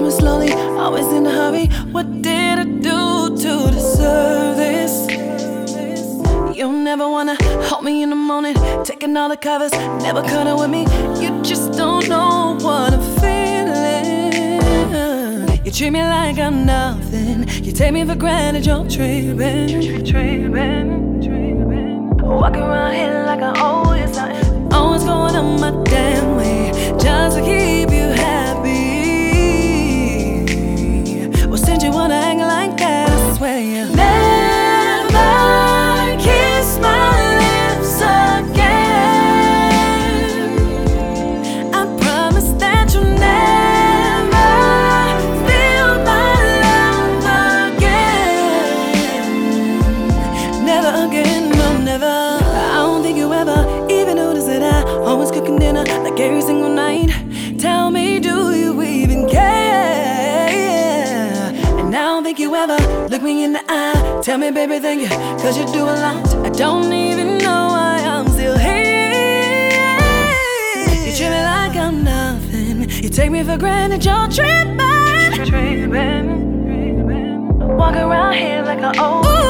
to me slowly, always in a hurry. What did I do to deserve this? You never wanna hold me in the morning, taking all the covers, never cuddle with me. You just don't know what I'm feeling. You treat me like I'm nothing, you take me for granted, you're tripping. Walking around here like I owe you something, always going on my damn way, just to keep you happy. Well, since you wanna act like that, I swear you never kiss my lips again. I promise that you'll never feel my love again. Never again, no, never. I don't think you ever even notice that I always cooking dinner like every single night. Tell me, do you even care? And I don't think you ever look me in the eye. Tell me, baby, thank you, cause you do a lot. I don't even know why I'm still here. You treat me like I'm nothing, you take me for granted, you're tripping. Walk around here like I owe